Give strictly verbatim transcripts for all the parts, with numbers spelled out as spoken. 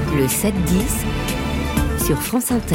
Le sept dix sur France Inter.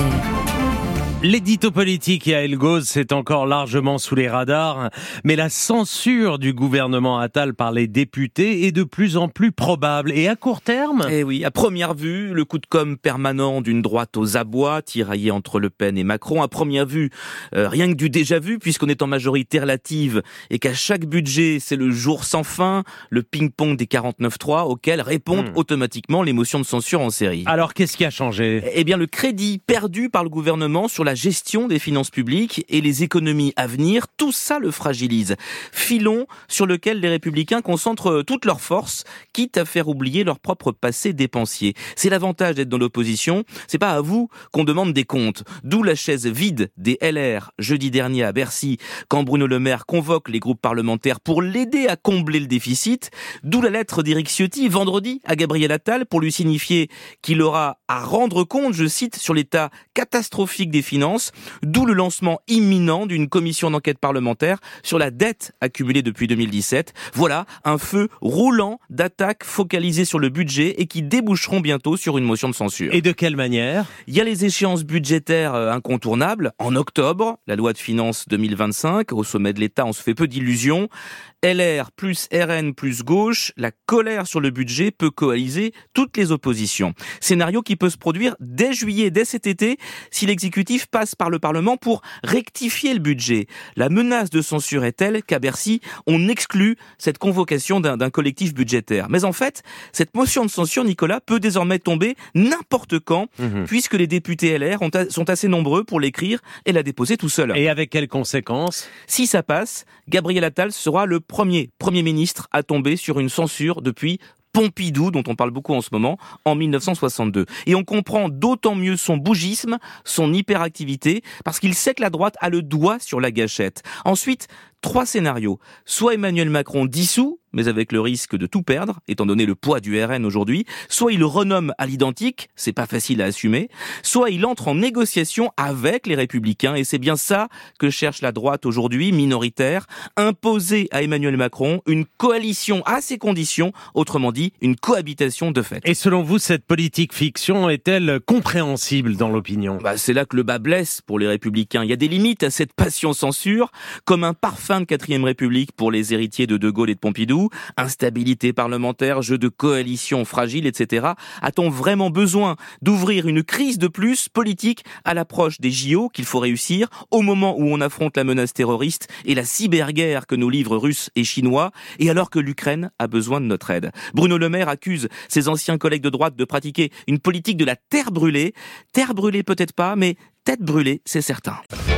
L'édito politique et à Elgoz, c'est encore largement sous les radars, mais la censure du gouvernement Attal par les députés est de plus en plus probable. Et à court terme... Eh oui, à première vue, le coup de com' permanent d'une droite aux abois, tiraillée entre Le Pen et Macron. À première vue, euh, rien que du déjà vu, puisqu'on est en majorité relative et qu'à chaque budget, c'est le jour sans fin, le ping-pong des quarante-neuf trois, auquel répondent hmm. automatiquement les motions de censure en série. Alors, qu'est-ce qui a changé ? Eh bien, le crédit perdu par le gouvernement sur la gestion des finances publiques et les économies à venir, tout ça le fragilise. Filon sur lequel les Républicains concentrent toutes leurs forces, quitte à faire oublier leur propre passé dépensier. C'est l'avantage d'être dans l'opposition, c'est pas à vous qu'on demande des comptes. D'où la chaise vide des L R jeudi dernier à Bercy, quand Bruno Le Maire convoque les groupes parlementaires pour l'aider à combler le déficit. D'où la lettre d'Éric Ciotti vendredi à Gabriel Attal pour lui signifier qu'il aura à rendre compte, je cite, sur l'état catastrophique des finances. D'où le lancement imminent d'une commission d'enquête parlementaire sur la dette accumulée depuis deux mille dix-sept. Voilà un feu roulant d'attaques focalisées sur le budget et qui déboucheront bientôt sur une motion de censure. Et de quelle manière ? Il y a les échéances budgétaires incontournables. En octobre, la loi de finances deux mille vingt-cinq, au sommet de l'État, on se fait peu d'illusions. L R plus R N plus gauche, la colère sur le budget peut coaliser toutes les oppositions. Scénario qui peut se produire dès juillet, dès cet été, si l'exécutif passe par le Parlement pour rectifier le budget. La menace de censure est telle qu'à Bercy, on exclut cette convocation d'un, d'un collectif budgétaire. Mais en fait, cette motion de censure, Nicolas, peut désormais tomber n'importe quand, mmh. puisque les députés L R ont a, sont assez nombreux pour l'écrire et la déposer tout seul. Et avec quelles conséquences ? Si ça passe, Gabriel Attal sera le premier Premier ministre à tomber sur une censure depuis Pompidou, dont on parle beaucoup en ce moment, en mille neuf cent soixante-deux. Et on comprend d'autant mieux son bougisme, son hyperactivité, parce qu'il sait que la droite a le doigt sur la gâchette. Ensuite, trois scénarios. Soit Emmanuel Macron dissout, mais avec le risque de tout perdre, étant donné le poids du R N aujourd'hui, soit il renomme à l'identique, c'est pas facile à assumer, soit il entre en négociation avec les Républicains, et c'est bien ça que cherche la droite aujourd'hui, minoritaire, imposer à Emmanuel Macron une coalition à ses conditions, autrement dit, une cohabitation de fait. Et selon vous, cette politique fiction est-elle compréhensible dans l'opinion ? Bah, c'est là que le bas blesse pour les Républicains. Il y a des limites à cette passion censure, comme un parfum de quatrième République pour les héritiers de De Gaulle et de Pompidou, instabilité parlementaire, jeu de coalition fragile, et cetera. A-t-on vraiment besoin d'ouvrir une crise de plus politique à l'approche des J O qu'il faut réussir, au moment où on affronte la menace terroriste et la cyberguerre que nous livrent Russes et Chinois, et alors que l'Ukraine a besoin de notre aide ? Bruno Le Maire accuse ses anciens collègues de droite de pratiquer une politique de la terre brûlée. Terre brûlée peut-être pas, mais tête brûlée, c'est certain.